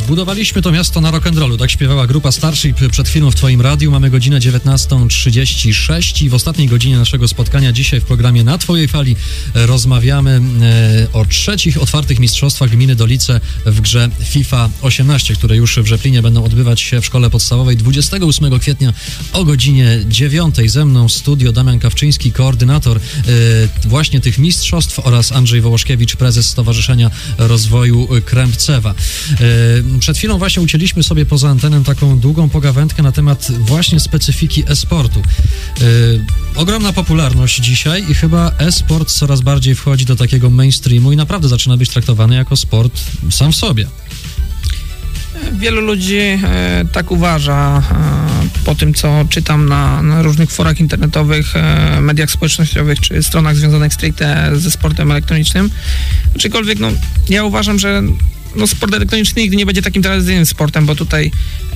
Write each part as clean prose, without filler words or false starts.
Zbudowaliśmy to miasto na rock'n'rollu, tak śpiewała grupa Starship przed chwilą w twoim radiu. Mamy godzinę 19:36 i w ostatniej godzinie naszego spotkania dzisiaj w programie Na Twojej Fali rozmawiamy o trzecich otwartych mistrzostwach gminy Dolice w grze FIFA 18, które już w Rzeplinie będą odbywać się w szkole podstawowej 28 kwietnia o godzinie 9. Ze mną w studio Damian Kawczyński, koordynator właśnie tych mistrzostw, oraz Andrzej Wołoszkiewicz, prezes Stowarzyszenia Rozwoju Krępcewa. Przed chwilą właśnie ucięliśmy sobie poza antenem taką długą pogawędkę na temat właśnie specyfiki e-sportu. Ogromna popularność dzisiaj i chyba e-sport coraz bardziej wchodzi do takiego mainstreamu i naprawdę zaczyna być traktowany jako sport sam w sobie. Wielu ludzi tak uważa po tym, co czytam na różnych forach internetowych, mediach społecznościowych czy stronach związanych stricte ze sportem elektronicznym. Aczkolwiek ja uważam, że sport elektroniczny nigdy nie będzie takim tradycyjnym sportem, bo tutaj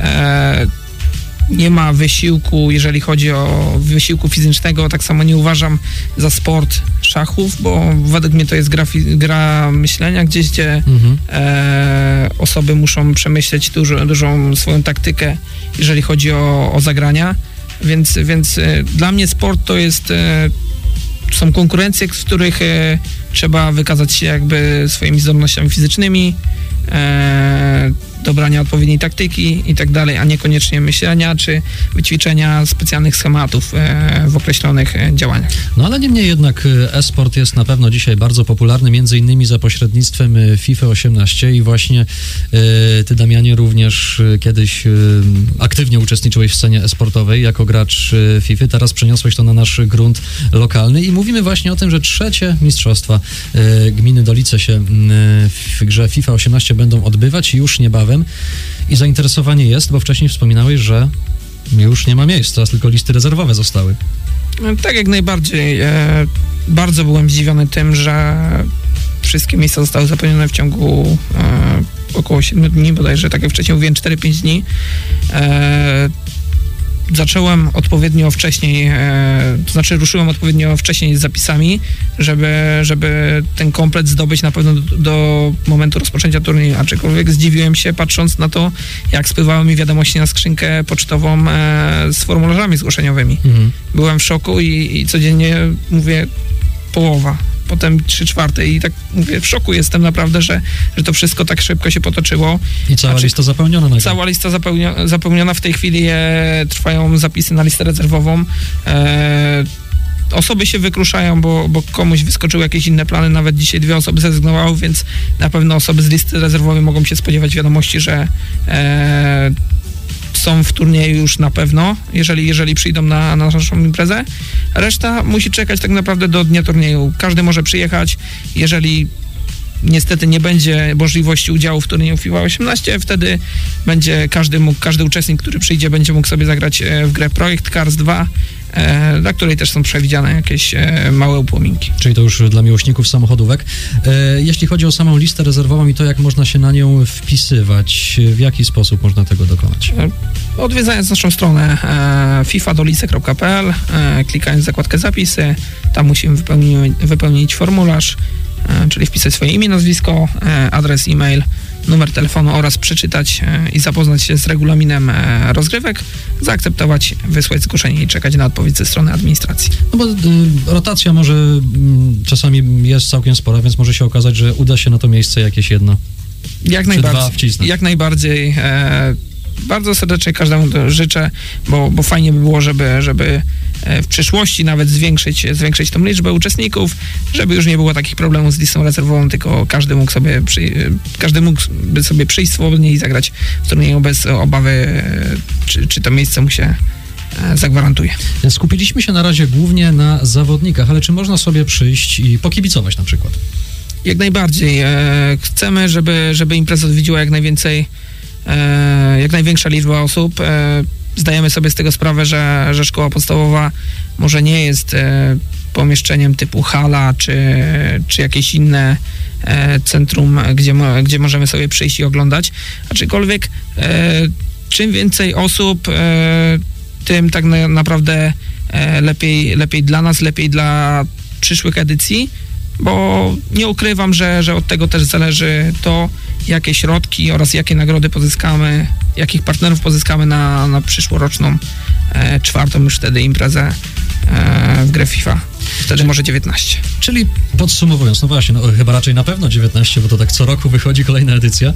nie ma wysiłku, jeżeli chodzi o wysiłku fizycznego. Tak samo nie uważam za sport szachów, bo według mnie to jest gra myślenia gdzieś, gdzie osoby muszą przemyśleć dużą swoją taktykę, jeżeli chodzi o zagrania, więc dla mnie sport to są konkurencje, w których trzeba wykazać się jakby swoimi zdolnościami fizycznymi, dobrania odpowiedniej taktyki i tak dalej, a niekoniecznie myślenia czy wyćwiczenia specjalnych schematów w określonych działaniach. No ale niemniej jednak e-sport jest na pewno dzisiaj bardzo popularny, między innymi za pośrednictwem FIFA 18 i właśnie ty, Damianie, również kiedyś aktywnie uczestniczyłeś w scenie e-sportowej jako gracz FIFA, teraz przeniosłeś to na nasz grunt lokalny i mówimy właśnie o tym, że trzecie mistrzostwa gminy Dolice się w grze FIFA 18 będą odbywać już niebawem. I zainteresowanie jest, bo wcześniej wspominałeś, że już nie ma miejsc, teraz tylko listy rezerwowe zostały. Tak, jak najbardziej. Bardzo byłem zdziwiony tym, że wszystkie miejsca zostały zapełnione w ciągu około 7 dni, bodajże, tak jak wcześniej mówiłem, 4-5 dni. Zacząłem odpowiednio wcześniej, to znaczy ruszyłem odpowiednio wcześniej z zapisami, żeby ten komplet zdobyć na pewno do momentu rozpoczęcia turnieju, aczkolwiek zdziwiłem się, patrząc na to, jak spływały mi wiadomości na skrzynkę pocztową z formularzami zgłoszeniowymi. Byłem w szoku i codziennie mówię połowa, potem 3/4 i tak mówię, w szoku jestem naprawdę, że to wszystko tak szybko się potoczyło. I cała lista zapełniona. Cała lista zapełniona. W tej chwili trwają zapisy na listę rezerwową. Osoby się wykruszają, bo komuś wyskoczyły jakieś inne plany, nawet dzisiaj 2 osoby zrezygnowały, więc na pewno osoby z listy rezerwowej mogą się spodziewać wiadomości, że są w turnieju już na pewno, jeżeli przyjdą na naszą imprezę. Reszta musi czekać tak naprawdę do dnia turnieju. Każdy może przyjechać, jeżeli niestety nie będzie możliwości udziału w turnieju FIFA 18, wtedy będzie każdy uczestnik, który przyjdzie, będzie mógł sobie zagrać w grę Projekt Cars 2, dla której też są przewidziane jakieś małe upominki. Czyli to już dla miłośników samochodówek. Jeśli chodzi o samą listę rezerwową i to, jak można się na nią wpisywać, w jaki sposób można tego dokonać? Odwiedzając naszą stronę fifadolice.pl, klikając w zakładkę zapisy, tam musimy wypełnić formularz, czyli wpisać swoje imię, nazwisko, adres e-mail, numer telefonu oraz przeczytać i zapoznać się z regulaminem rozgrywek, zaakceptować, wysłać zgłoszenie i czekać na odpowiedź ze strony administracji. No bo rotacja może czasami jest całkiem spora, więc może się okazać, że uda się na to miejsce jakieś jedno czy dwa wcisnąć. Jak najbardziej. Bardzo serdecznie każdemu to życzę, bo fajnie by było, żeby w przyszłości nawet zwiększyć tą liczbę uczestników, żeby już nie było takich problemów z listą rezerwową, tylko każdy mógłby sobie przyjść swobodnie i zagrać w turnieju bez obawy, czy to miejsce mu się zagwarantuje. Skupiliśmy się na razie głównie na zawodnikach, ale czy można sobie przyjść i pokibicować na przykład? Jak najbardziej. Chcemy, żeby impreza odwiedziła jak największa liczba osób. Zdajemy sobie z tego sprawę, że szkoła podstawowa może nie jest pomieszczeniem typu hala czy jakieś inne centrum, gdzie możemy sobie przyjść i oglądać. Aczkolwiek czym więcej osób, tym tak naprawdę lepiej dla nas, lepiej dla przyszłych edycji, bo nie ukrywam, że od tego też zależy to, jakie środki oraz jakie nagrody pozyskamy, jakich partnerów pozyskamy na przyszłoroczną 4. już wtedy imprezę w grę FIFA. Wtedy może 19. Czyli podsumowując, no właśnie, chyba raczej na pewno 19, bo to tak co roku wychodzi kolejna edycja.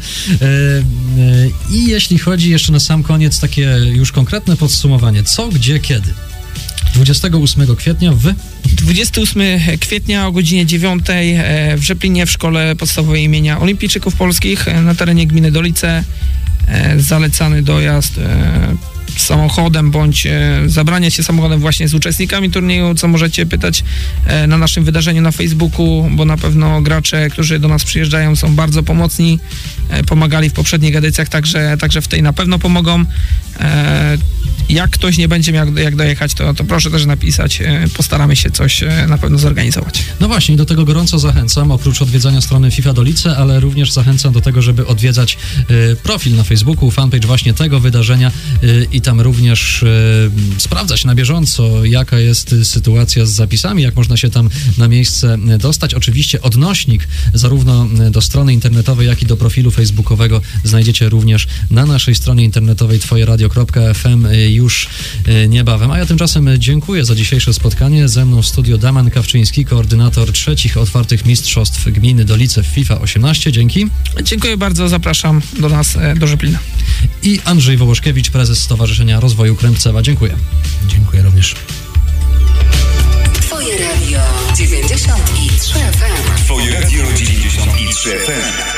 I jeśli chodzi jeszcze na sam koniec takie już konkretne podsumowanie, co, gdzie, kiedy? 28 kwietnia 28 kwietnia o godzinie 9 w Rzeplinie w Szkole Podstawowej imienia Olimpijczyków Polskich na terenie gminy Dolice. Zalecany dojazd samochodem bądź zabranie się samochodem właśnie z uczestnikami turnieju, co możecie pytać na naszym wydarzeniu na Facebooku, bo na pewno gracze, którzy do nas przyjeżdżają, są bardzo pomocni, pomagali w poprzednich edycjach, także w tej na pewno pomogą. Jak ktoś nie będzie miał jak dojechać, to proszę też napisać, postaramy się coś na pewno zorganizować. No właśnie, do tego gorąco zachęcam, oprócz odwiedzania strony FIFA Dolice, ale również zachęcam do tego, żeby odwiedzać profil na Facebooku, fanpage właśnie tego wydarzenia i tam również sprawdzać na bieżąco, jaka jest sytuacja z zapisami, jak można się tam na miejsce dostać. Oczywiście odnośnik zarówno do strony internetowej, jak i do profilu facebookowego znajdziecie również na naszej stronie internetowej twojeradio.fm już niebawem. A ja tymczasem dziękuję za dzisiejsze spotkanie. Ze mną w studio Damian Kawczyński, koordynator 3. otwartych mistrzostw gminy Dolice w FIFA 18. Dzięki. Dziękuję bardzo, zapraszam do nas, do Rzeplina. I Andrzej Wołoszkiewicz, prezes Stowarzyszenia Rozwoju Krępcewa. Dziękuję. Dziękuję również. Twoje radio 93 FM. Twoje radio 93 FM.